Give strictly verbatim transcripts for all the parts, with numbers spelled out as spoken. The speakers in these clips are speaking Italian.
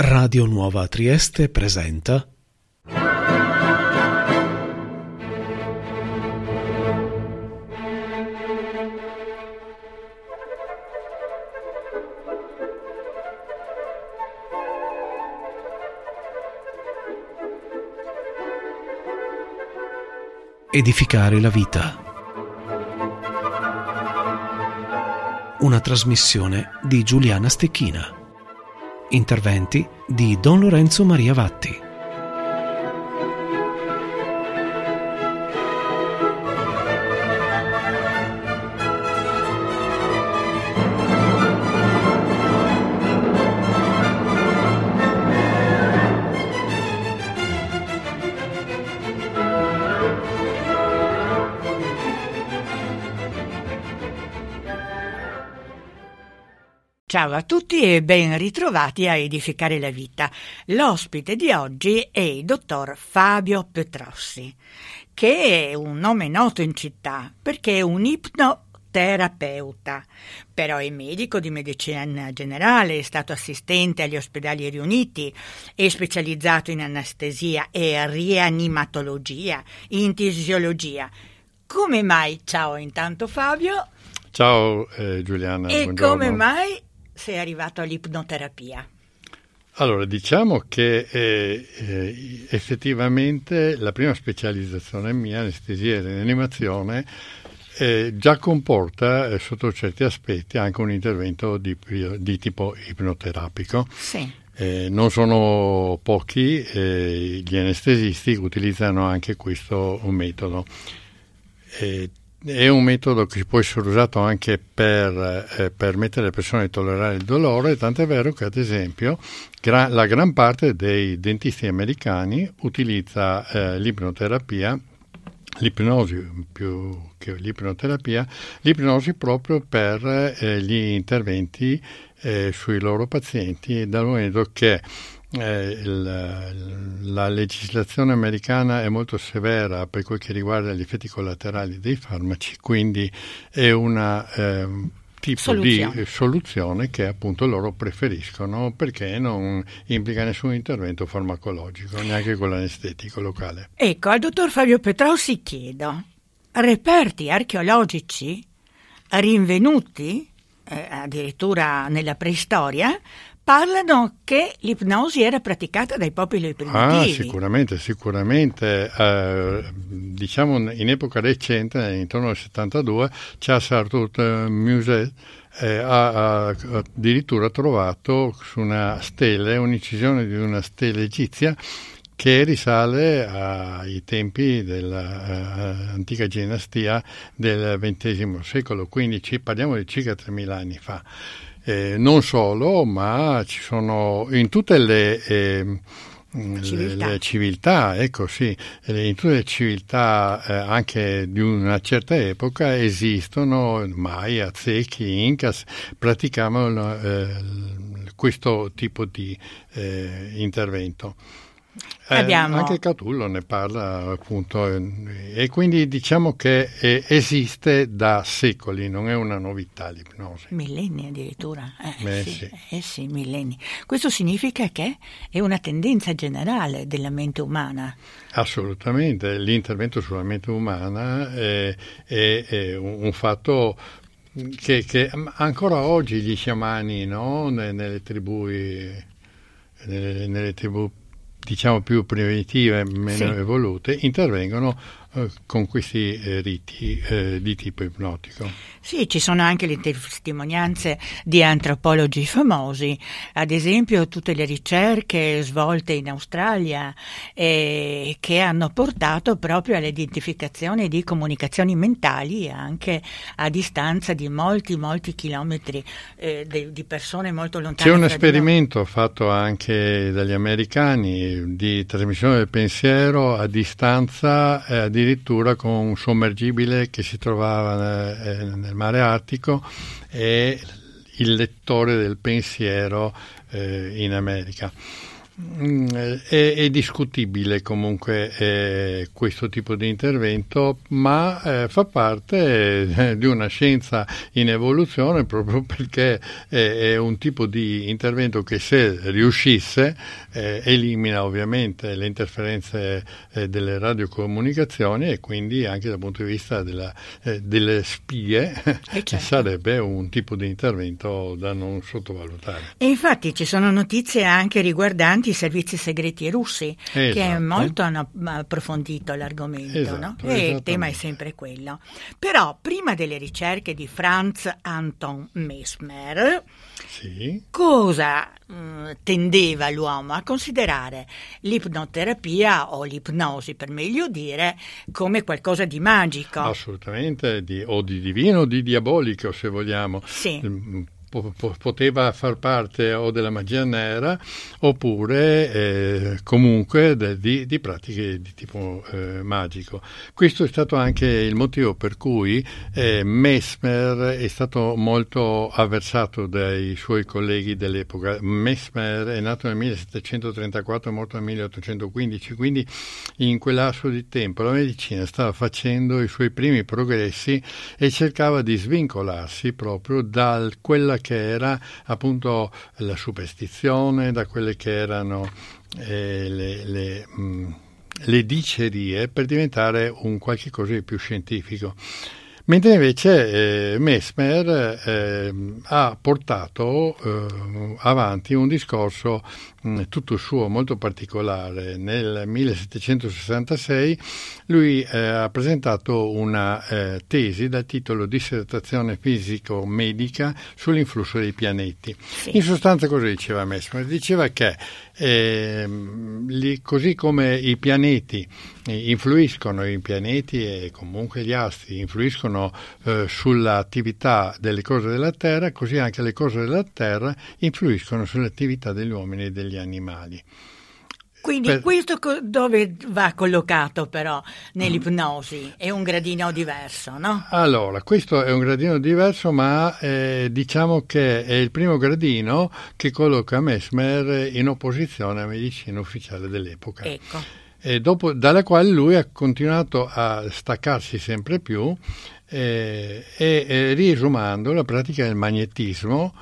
Radio Nuova Trieste presenta Edificare la vita. Una trasmissione di Giuliana Stecchina. Interventi di Don Lorenzo Maria Vatti. Ciao a tutti e ben ritrovati a Edificare la Vita. L'ospite di oggi è il dottor Fabio Petrossi, che è un nome noto in città perché è un ipnoterapeuta, però è medico di medicina generale, è stato assistente agli ospedali riuniti, è specializzato in anestesia e rianimatologia, intisiologia. Come mai? Ciao intanto Fabio. Ciao eh, Giuliana. E buongiorno. Come mai sei arrivato all'ipnoterapia? Allora, diciamo che eh, eh, effettivamente la prima specializzazione mia, anestesia e rianimazione, eh, già comporta eh, sotto certi aspetti anche un intervento di, di tipo ipnoterapico. Sì. Eh, non sono pochi eh, gli anestesisti che utilizzano anche questo metodo. Eh, È un metodo che può essere usato anche per eh, permettere alle persone di tollerare il dolore, tant'è vero che ad esempio gra- la gran parte dei dentisti americani utilizza eh, l'ipnoterapia, l'ipnosi più che l'ipnoterapia, l'ipnosi proprio per eh, gli interventi eh, sui loro pazienti, dal momento che Eh, il, la legislazione americana è molto severa per quel che riguarda gli effetti collaterali dei farmaci, quindi è una eh, tipo soluzione. di soluzione che appunto loro preferiscono perché non implica nessun intervento farmacologico, neanche quello anestetico locale. Ecco, al dottor Fabio Petrossi chiedo, reperti archeologici rinvenuti eh, addirittura nella preistoria parlano che l'ipnosi era praticata dai popoli primitivi. Ah, sicuramente, sicuramente. Eh, diciamo in epoca recente, intorno al settantadue, Charles Arthur Musée eh, ha, ha addirittura trovato su una stele, un'incisione di una stele egizia che risale ai tempi dell'antica uh, dinastia del ventesimo secolo, quindi ci parliamo di circa tremila anni fa. Eh, non solo, ma ci sono in tutte le, eh, civiltà. le, le civiltà, ecco sì, in tutte le civiltà eh, anche di una certa epoca esistono Maya, Aztechi, Incas, praticavano eh, questo tipo di eh, intervento. Eh, Abbiamo... Anche Catullo ne parla appunto e quindi diciamo che eh, esiste da secoli, non è una novità l'ipnosi. Millenni addirittura. Eh, eh, sì, sì. Eh sì, millenni. Questo significa che è una tendenza generale della mente umana. Assolutamente, l'intervento sulla mente umana è, è, è un, un fatto che, che ancora oggi gli sciamani, no? nelle tribù nelle, nelle tribù diciamo più primitive, meno sì. evolute, intervengono eh, con questi eh, riti eh, di tipo ipnotico. Sì, ci sono anche le testimonianze di antropologi famosi, ad esempio tutte le ricerche svolte in Australia eh, che hanno portato proprio all'identificazione di comunicazioni mentali anche a distanza di molti, molti chilometri eh, di, di persone molto lontane. C'è un esperimento fatto anche dagli americani di trasmissione del pensiero a distanza, eh, addirittura con un sommergibile che si trovava eh, nel mare Artico e il lettore del pensiero eh, in America. Mm, è, è discutibile comunque eh, questo tipo di intervento, ma eh, fa parte eh, di una scienza in evoluzione, proprio perché è, è un tipo di intervento che, se riuscisse, eh, elimina ovviamente le interferenze eh, delle radiocomunicazioni, e quindi anche dal punto di vista della, eh, delle spie eh certo. sarebbe un tipo di intervento da non sottovalutare. E infatti ci sono notizie anche riguardanti i servizi segreti russi, esatto. che molto hanno approfondito l'argomento, esatto, no? E il tema è sempre quello. Però prima delle ricerche di Franz Anton Mesmer, sì. cosa mh, tendeva l'uomo a considerare l'ipnoterapia, o l'ipnosi per meglio dire, come qualcosa di magico? Assolutamente, di, o di divino o di diabolico, se vogliamo. Sì. Poteva far parte o della magia nera, oppure eh, comunque de, di, di pratiche di tipo eh, magico. Questo è stato anche il motivo per cui eh, Mesmer è stato molto avversato dai suoi colleghi dell'epoca. Mesmer è nato nel millesettecentotrentaquattro e morto nel milleottocentoquindici, quindi in quel lasso di tempo la medicina stava facendo i suoi primi progressi e cercava di svincolarsi proprio da quella che era appunto la superstizione, da quelle che erano eh, le, le, mh, le dicerie, per diventare un qualche cosa di più scientifico. Mentre invece eh, Mesmer eh, ha portato eh, avanti un discorso mh, tutto suo, molto particolare. Nel millesettecentosessantasei lui eh, ha presentato una eh, tesi dal titolo Dissertazione fisico-medica sull'influsso dei pianeti. Sì. In sostanza cosa diceva Mesmer? Diceva che eh, li, così come i pianeti eh, influiscono, i pianeti e comunque gli astri influiscono eh, sull'attività delle cose della Terra, così anche le cose della Terra influiscono sull'attività degli uomini e degli animali. Quindi Per... questo co- dove va collocato però nell'ipnosi? È un gradino diverso, no? Allora, questo è un gradino diverso, ma eh, diciamo che è il primo gradino che colloca Mesmer in opposizione alla medicina ufficiale dell'epoca. Ecco. E dopo, dalla quale lui ha continuato a staccarsi sempre più eh, e eh, riesumando la pratica del magnetismo,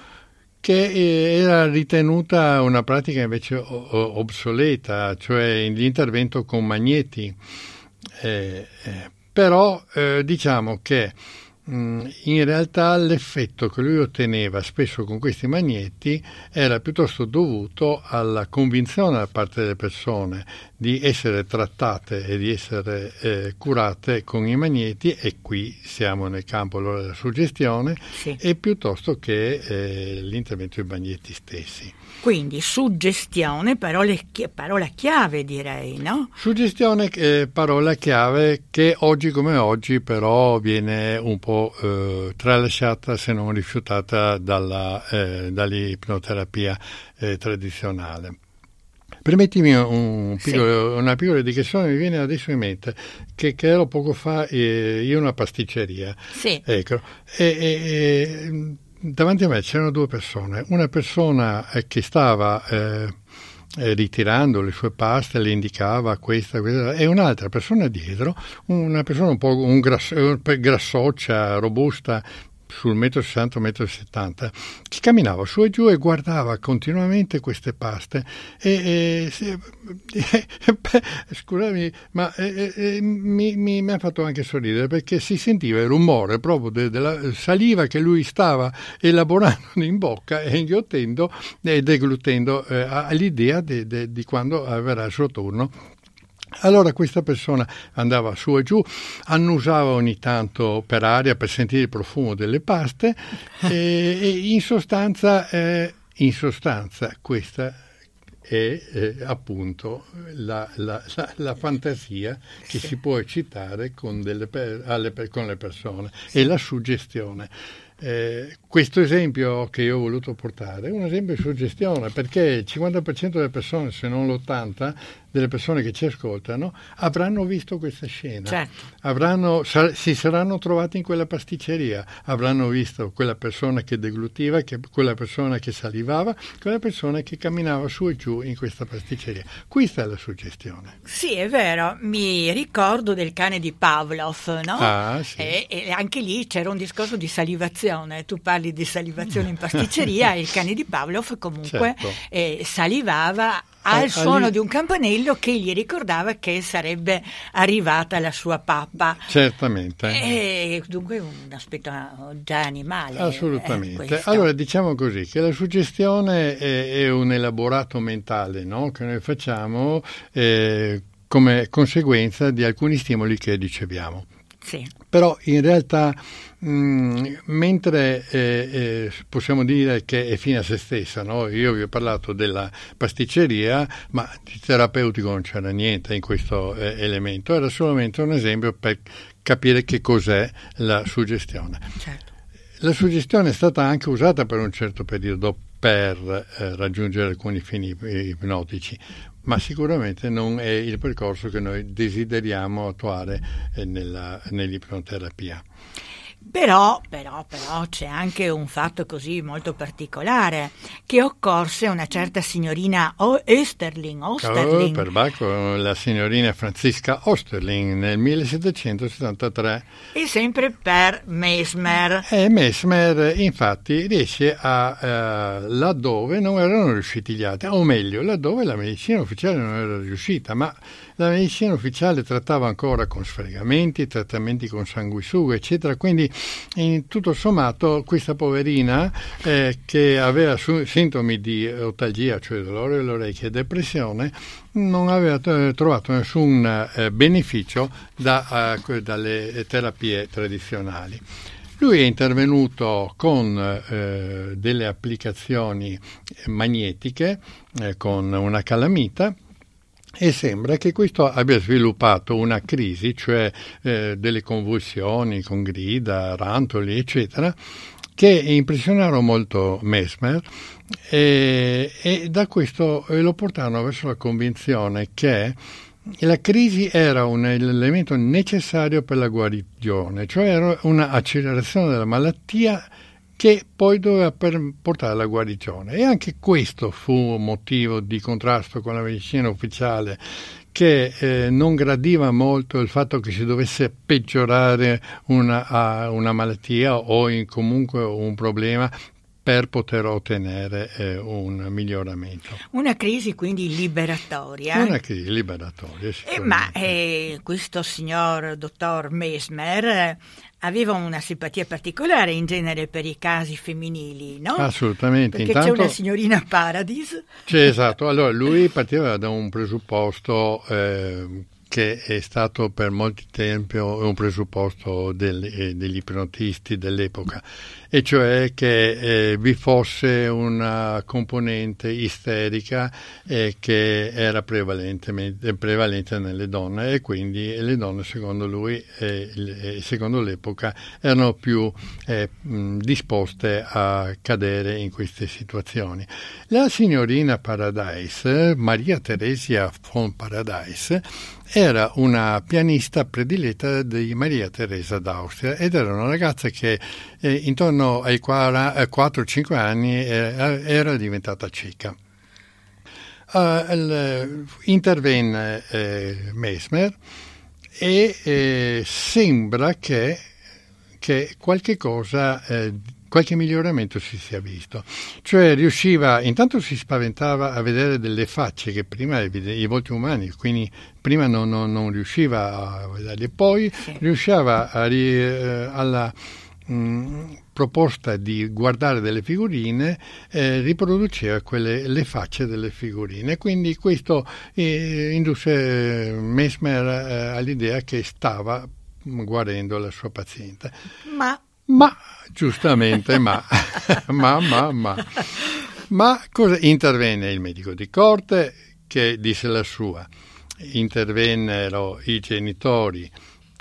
che era ritenuta una pratica invece obsoleta, cioè l'intervento con magneti. Eh, eh, però eh, diciamo che mh, in realtà l'effetto che lui otteneva spesso con questi magneti era piuttosto dovuto alla convinzione da parte delle persone di essere trattate e di essere eh, curate con i magneti, e qui siamo nel campo allora della suggestione, sì. E piuttosto che eh, l'intervento dei magneti stessi. Quindi suggestione, parole, parola chiave direi, no? Suggestione, eh, parola chiave che oggi come oggi però viene un po' eh, tralasciata, se non rifiutata dalla, eh, dall'ipnoterapia eh, tradizionale. Permettimi un piccolo, sì. una piccola indicazione, mi viene adesso in mente che, che ero poco fa eh, io una pasticceria. Sì. Ecco, e, e, e davanti a me c'erano due persone, una persona che stava eh, eh, ritirando le sue paste, le indicava questa, questa, e un'altra persona dietro, una persona un po' un grasso, grassoccia, robusta, sul metro sessanta, metro settanta, che camminava su e giù e guardava continuamente queste paste e, e, e, e scusami, ma e, e, mi, mi, mi ha fatto anche sorridere, perché si sentiva il rumore proprio de, della saliva che lui stava elaborando in bocca e inghiottendo e deglutendo eh, all'idea de, de, di quando verrà il suo turno. Allora questa persona andava su e giù, annusava ogni tanto per aria per sentire il profumo delle paste e, e in sostanza, eh, in sostanza questa è eh, appunto la, la, la, la fantasia che sì. si può eccitare con, delle per, alle, con le persone, sì. e la suggestione. Eh, questo esempio che io ho voluto portare è un esempio di suggestione, perché il cinquanta per cento delle persone, se non l'ottanta per cento delle persone che ci ascoltano, avranno visto questa scena, certo. avranno, sa, si saranno trovati in quella pasticceria, avranno visto quella persona che deglutiva, che, quella persona che salivava, quella persona che camminava su e giù in questa pasticceria. Questa è la suggestione. Sì, è vero, mi ricordo del cane di Pavlov, no? Ah, sì. E, e anche lì c'era un discorso di salivazione, tu parli di salivazione in pasticceria e il cane di Pavlov comunque certo. eh, salivava al Eh, suono lì... di un campanello che gli ricordava che sarebbe arrivata la sua pappa. Certamente. E dunque un aspetto già animale. Assolutamente. Eh, allora diciamo così, che la suggestione è, è un elaborato mentale, no? Che noi facciamo eh, come conseguenza di alcuni stimoli che riceviamo. Sì. Però in realtà mh, mentre eh, eh, possiamo dire che è fine a se stessa, no? Io vi ho parlato della pasticceria, ma di terapeutico non c'era niente in questo eh, elemento, era solamente un esempio per capire che cos'è la suggestione. Certo. La suggestione è stata anche usata per un certo periodo per eh, raggiungere alcuni fini ipnotici, ma sicuramente non è il percorso che noi desideriamo attuare eh, nella, nell'ipnoterapia. Però, però, però c'è anche un fatto così molto particolare, che occorse una certa signorina o- Österling, Osterling. Oh, per Bacco, la signorina Franziska Osterling nel millesettecentosettantatré. E sempre per Mesmer. E Mesmer infatti riesce a, eh, laddove non erano riusciti gli altri, o meglio, laddove la medicina ufficiale non era riuscita, ma la medicina ufficiale trattava ancora con sfregamenti, trattamenti con sanguisuga, eccetera, quindi in tutto sommato questa poverina eh, che aveva su- sintomi di otalgia, cioè dolore alle orecchie e depressione, non aveva t- trovato nessun eh, beneficio da, uh, dalle terapie tradizionali. Lui è intervenuto con eh, delle applicazioni magnetiche, eh, con una calamita, e sembra che questo abbia sviluppato una crisi, cioè eh, delle convulsioni con grida, rantoli, eccetera, che impressionarono molto Mesmer e, e da questo lo portarono verso la convinzione che la crisi era un elemento necessario per la guarigione, cioè era un'accelerazione della malattia che poi doveva per portare alla guarigione. E anche questo fu un motivo di contrasto con la medicina ufficiale, che eh, non gradiva molto il fatto che si dovesse peggiorare una, una malattia o in comunque un problema per poter ottenere eh, un miglioramento. Una crisi quindi liberatoria. Una crisi liberatoria, eh, Ma eh, questo signor dottor Mesmer eh, aveva una simpatia particolare in genere per i casi femminili, no? Assolutamente. Perché Intanto, c'è una signorina Paradis. C'è, esatto. Allora, lui partiva da un presupposto eh, che è stato per molto tempo un presupposto del, eh, degli ipnotisti dell'epoca, e cioè che eh, vi fosse una componente isterica eh, che era prevalentemente prevalente nelle donne, e quindi le donne, secondo lui e eh, secondo l'epoca, erano più eh, mh, disposte a cadere in queste situazioni. La signorina Paradise, Maria Theresia von Paradise, era una pianista prediletta di Maria Teresa d'Austria, ed era una ragazza che eh, intorno ai quattro cinque anni eh, era diventata cieca. Uh, il, intervenne eh, Mesmer e eh, sembra che, che qualche cosa eh, qualche miglioramento si sia visto, cioè riusciva, intanto si spaventava a vedere delle facce che prima, i volti umani, quindi prima non, non, non riusciva a vederli, poi sì. riusciva a, eh, alla mh, proposta di guardare delle figurine, eh, riproduceva quelle, le facce delle figurine, quindi questo eh, indusse Mesmer eh, all'idea che stava guarendo la sua paziente. Ma Ma, giustamente, ma, ma, ma, ma, ma cosa intervenne il medico di corte che disse la sua, intervennero i genitori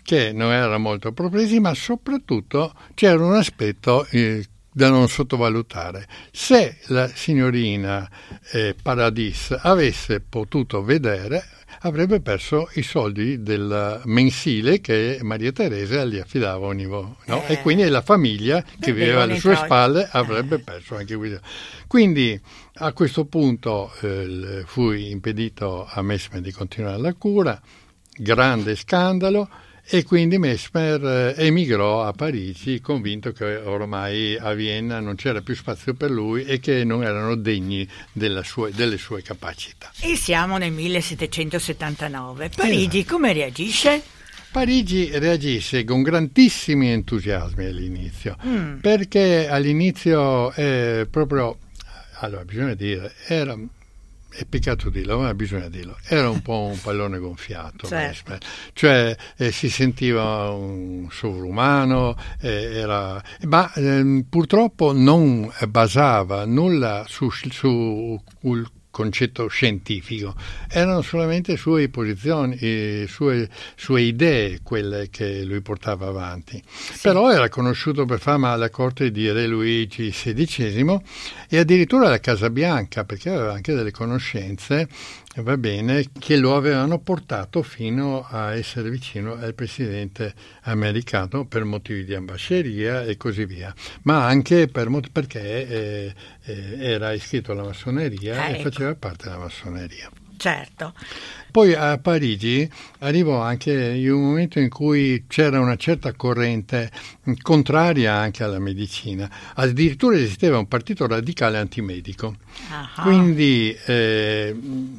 che non era molto progressiva, ma soprattutto c'era un aspetto eh, da non sottovalutare. Se la signorina eh, Paradis avesse potuto vedere, avrebbe perso i soldi del mensile che Maria Teresa gli affidava ogni volta, no? eh. E quindi la famiglia che viveva alle sue spalle avrebbe eh. perso anche questo. Quindi a questo punto eh, fu impedito a Mesmer di continuare la cura, grande scandalo, e quindi Mesmer emigrò a Parigi convinto che ormai a Vienna non c'era più spazio per lui e che non erano degni della sua, delle sue capacità. E siamo nel millesettecentosettantanove. Parigi esatto. Come reagisce? Parigi reagisce con grandissimi entusiasmi all'inizio, mm. perché all'inizio è proprio, allora bisogna dire, era... è peccato dirlo, ma bisogna dirlo, era un po' un pallone gonfiato, certo. Cioè eh, si sentiva un sovrumano, eh, era, ma eh, purtroppo non basava nulla su, su sul concetto scientifico, erano solamente sue posizioni, eh, sue, sue idee quelle che lui portava avanti. Sì. Però era conosciuto per fama alla corte di Re Luigi sedicesimo e addirittura alla Casa Bianca, perché aveva anche delle conoscenze, va bene, che lo avevano portato fino a essere vicino al presidente americano per motivi di ambasceria e così via, ma anche per mot- perché eh, eh, era iscritto alla massoneria ah, e ecco. faceva parte della massoneria. Certo. Poi a Parigi arrivò anche in un momento in cui c'era una certa corrente contraria anche alla medicina, addirittura esisteva un partito radicale antimedico. Uh-huh. Quindi eh,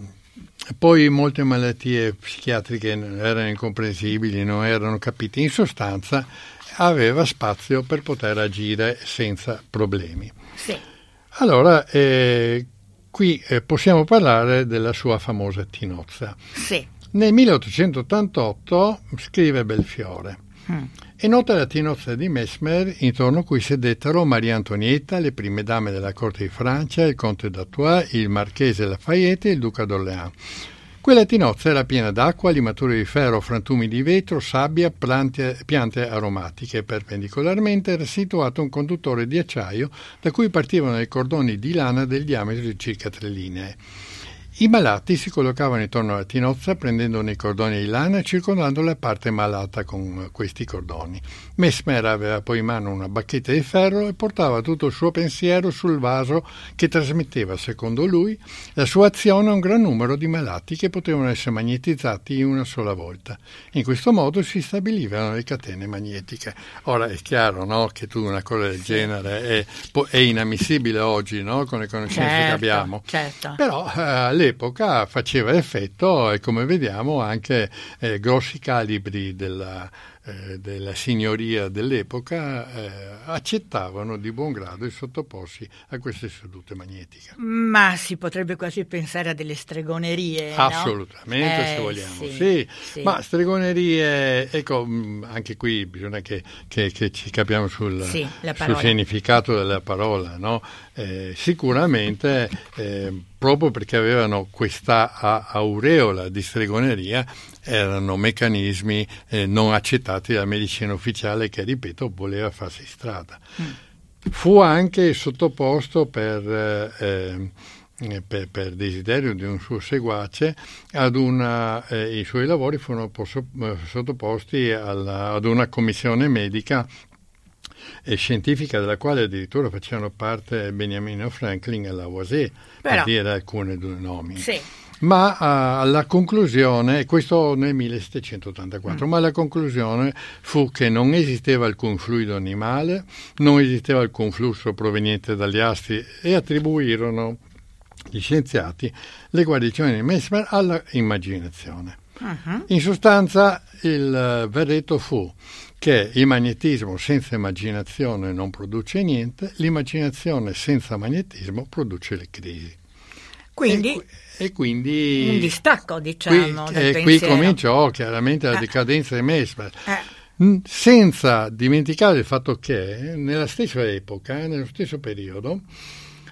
poi molte malattie psichiatriche erano incomprensibili, non erano capite. In sostanza aveva spazio per poter agire senza problemi. Sì. Allora, eh, qui eh, possiamo parlare della sua famosa Tinozza. Sì. Nel milleottocentottantotto scrive Belfiore. Mm. È nota la Tinozza di Mesmer, intorno a cui sedettero Maria Antonietta, le prime dame della corte di Francia, il conte d'Artois, il marchese Lafayette e il duca d'Orléans. Quella tinozza era piena d'acqua, limature di ferro, frantumi di vetro, sabbia, piante, piante aromatiche. Perpendicolarmente era situato un conduttore di acciaio da cui partivano dei cordoni di lana del diametro di circa tre linee. I malati si collocavano intorno alla tinozza prendendo i cordoni di lana e circondando la parte malata con questi cordoni. Mesmer aveva poi in mano una bacchetta di ferro e portava tutto il suo pensiero sul vaso che trasmetteva, secondo lui, la sua azione a un gran numero di malati che potevano essere magnetizzati in una sola volta. In questo modo si stabilivano le catene magnetiche. Ora è chiaro, no, che tu una cosa del genere è, è inammissibile oggi, no, con le conoscenze certo, che abbiamo. Certo. Però eh, all'epoca faceva effetto e, come vediamo, anche eh, grossi calibri della, eh, della signoria dell'epoca eh, accettavano di buon grado di sottoporsi a queste sedute magnetiche. Ma si potrebbe quasi pensare a delle stregonerie, assolutamente, no? se eh, vogliamo, sì, sì. sì. Ma stregonerie, ecco, anche qui bisogna che, che, che ci capiamo sul, sì, sul significato della parola, no? Eh, sicuramente eh, proprio perché avevano questa aureola di stregoneria erano meccanismi eh, non accettati dalla medicina ufficiale che, ripeto, voleva farsi strada. Mm. Fu anche sottoposto per, eh, per, per desiderio di un suo seguace ad una, eh, i suoi lavori furono posso, sottoposti alla, ad una commissione medica e scientifica della quale addirittura facevano parte Beniamino Franklin e Lavoisier, per dire alcuni due nomi. Sì. Ma uh, alla conclusione, questo nel millesettecentottantaquattro, mm. ma la conclusione fu che non esisteva alcun fluido animale, non esisteva alcun flusso proveniente dagli astri e attribuirono gli scienziati le guarigioni di Mesmer alla immaginazione. Uh-huh. In sostanza il uh, verdetto fu che il magnetismo senza immaginazione non produce niente, l'immaginazione senza magnetismo produce le crisi. Quindi, e, e quindi un distacco, diciamo, qui, del e pensiero. qui cominciò chiaramente la eh. decadenza di Mesmer, eh. senza dimenticare il fatto che nella stessa epoca, nello stesso periodo,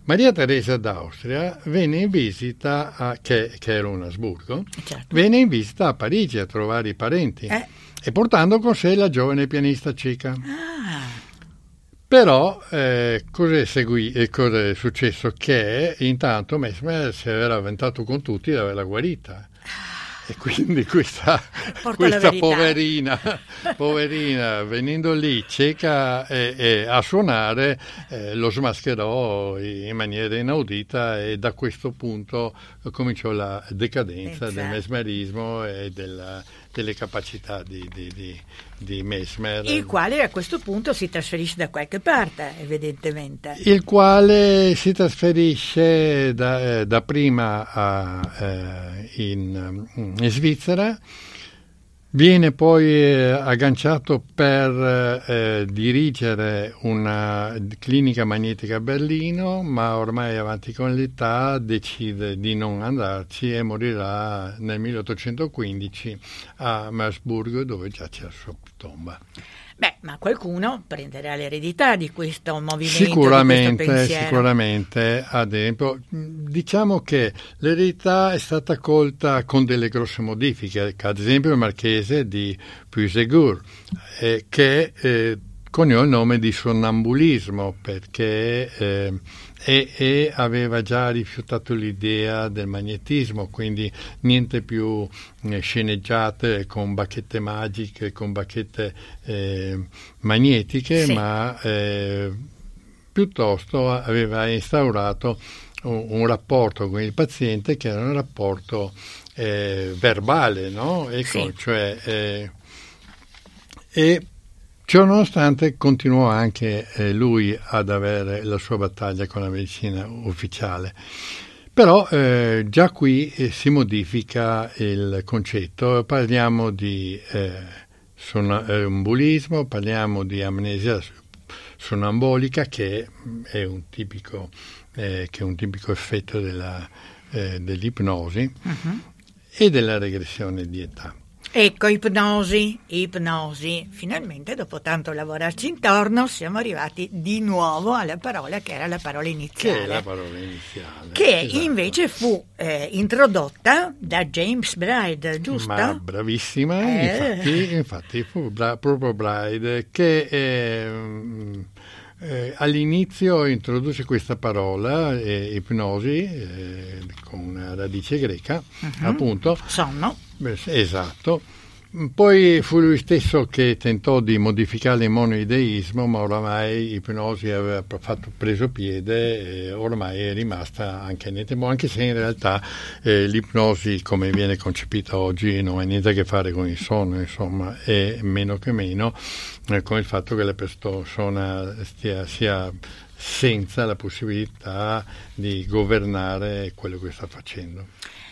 Maria Teresa d'Austria venne in visita, a, che, che era un Asburgo, certo. venne in visita a Parigi a trovare i parenti Eh. e portando con sé la giovane pianista ceca. Ah, Però eh, cosa è segui- eh, cosa è successo? Che intanto Mesmer si era avventato con tutti di averla guarita. E quindi questa, Porta la questa verità. poverina, poverina, venendo lì cieca e, e a suonare, eh, lo smascherò in maniera inaudita e da questo punto cominciò la decadenza Esatto. del mesmerismo e della, delle capacità di, di, di, di Mesmer. il quale a questo punto si trasferisce da qualche parte, evidentemente. Il quale si trasferisce da, eh, da prima a, eh, in, in Svizzera, viene poi eh, agganciato per eh, dirigere una clinica magnetica a Berlino, ma ormai avanti con l'età decide di non andarci e morirà nel milleottocentoquindici a Mersburgo, dove già c'è la sua tomba. Beh, ma qualcuno prenderà l'eredità di questo movimento, Sicuramente, di questo pensiero. sicuramente, ad esempio, diciamo che l'eredità è stata colta con delle grosse modifiche, ad esempio il marchese di Puisegur, eh, che eh, coniò il nome di sonnambulismo perché eh, e, e aveva già rifiutato l'idea del magnetismo, quindi niente più eh, sceneggiate con bacchette magiche, con bacchette eh, magnetiche, sì. ma eh, piuttosto aveva instaurato un, un rapporto con il paziente che era un rapporto eh, verbale, no? Ecco, Sì. cioè, eh, e ciononostante continuò anche eh, lui ad avere la sua battaglia con la medicina ufficiale. Però eh, già qui eh, si modifica il concetto, parliamo di eh, sonnambulismo, parliamo di amnesia sonnambolica che è un tipico, eh, che è un tipico effetto della, eh, dell'ipnosi Uh-huh. e della regressione di età. Ecco, ipnosi, ipnosi. Finalmente, dopo tanto lavorarci intorno, siamo arrivati di nuovo alla parola che era la parola iniziale. Che è la parola iniziale. Che esatto. invece fu eh, introdotta da James Bride, giusto? Ma bravissima, Eh. infatti, infatti fu bra- proprio Bride che eh, eh, all'inizio introduce questa parola, eh, ipnosi, eh, con una radice greca, Uh-huh. appunto. Sonno. Beh, esatto. Poi fu lui stesso che tentò di modificare il monoideismo, ma oramai l'ipnosi aveva fatto, preso piede e ormai è rimasta anche nel tempo, anche se in realtà eh, l'ipnosi come viene concepita oggi non ha niente a che fare con il sonno, insomma, e meno che meno eh, con il fatto che la persona stia, sia senza la possibilità di governare quello che sta facendo.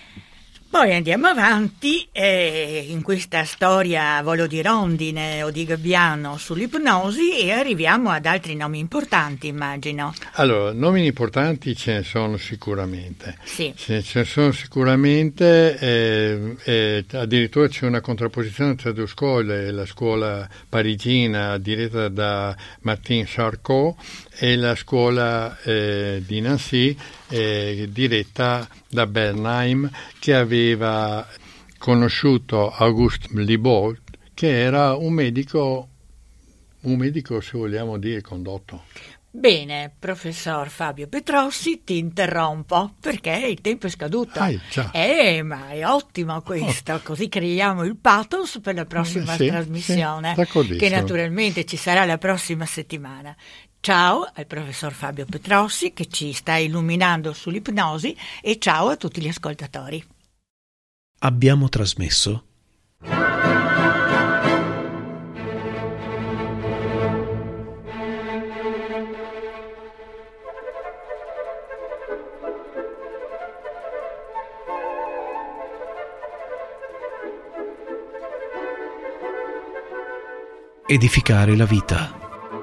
Poi andiamo avanti eh, in questa storia a volo di rondine o di gabbiano sull'ipnosi e arriviamo ad altri nomi importanti, immagino. Allora, nomi importanti ce ne sono sicuramente. Sì. Ce ne sono sicuramente, eh, eh, addirittura c'è una contrapposizione tra due scuole, la scuola parigina diretta da Martin Charcot e la scuola eh, di Nancy eh, diretta da Bernheim, che aveva conosciuto Auguste Libault, che era un medico, un medico se vogliamo dire condotto. Bene, professor Fabio Petrossi, ti interrompo perché il tempo è scaduto. Ah, già. Eh, ma è ottimo questo, così creiamo il pathos per la prossima Sì, trasmissione, sì, d'accordissimo. che naturalmente ci sarà la prossima settimana. Ciao al professor Fabio Petrossi che ci sta illuminando sull'ipnosi e ciao a tutti gli ascoltatori. Abbiamo trasmesso Edificare la vita.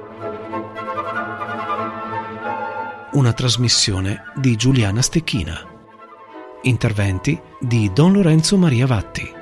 Una trasmissione di Giuliana Stecchina. Interventi di Don Lorenzo Maria Vatti.